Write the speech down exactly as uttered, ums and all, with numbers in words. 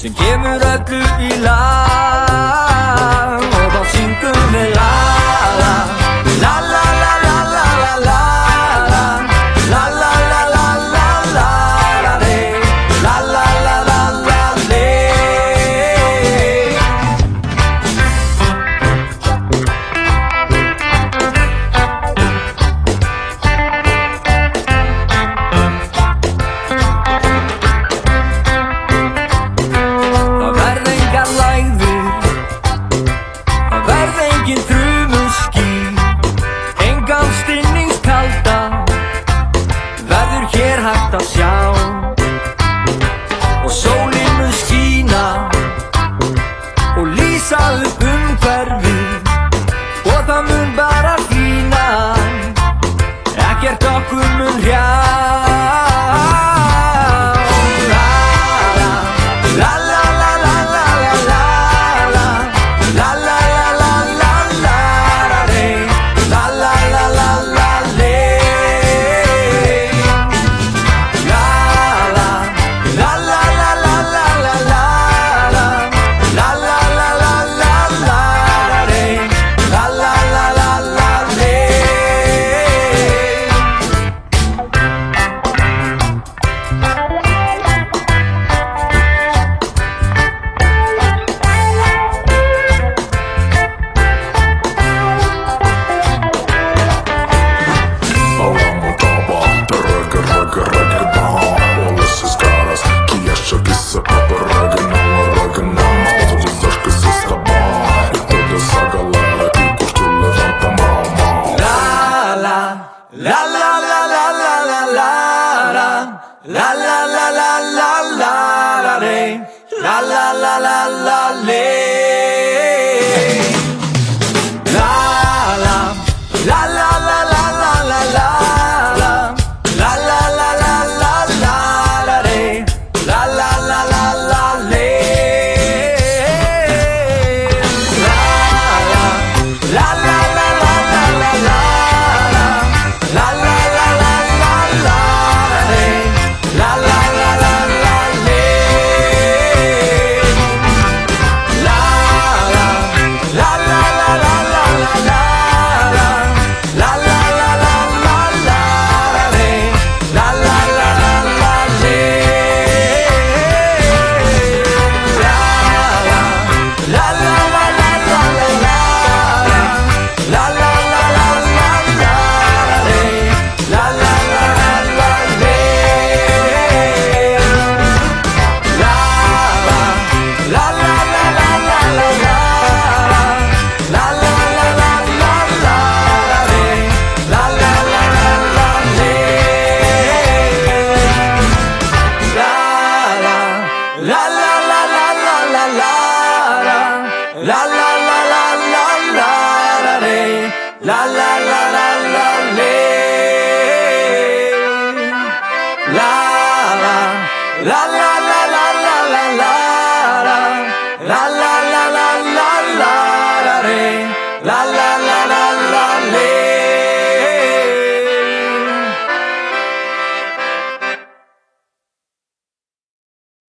sem kemur öllu í lag og þá syngum við la la la la la la la la la la la la la la la la la re la la la la la le. Það verð engar lægðir, það verð engin þrumuský, engan stinningskalda verður hér hægt að sjá og sólin mun skína og lýsa upp umhverfið og það mun bara hlýna, ekkert okkur mun hrjá. La la la la la la la la la la la la la la la re la la la la la le la la la la la la la la la la la la la la la la re la la la la la le la la la la la la la la la la la la la la re la la la la la le la la la la la la la la la la la la la la la re la la la la la le la la la la la la la la la la la la la re la la la la la le la la la la la la la la la la la la la la re la la la la la le la la la la la la la la la la la la la la la re la la la la la le la la la la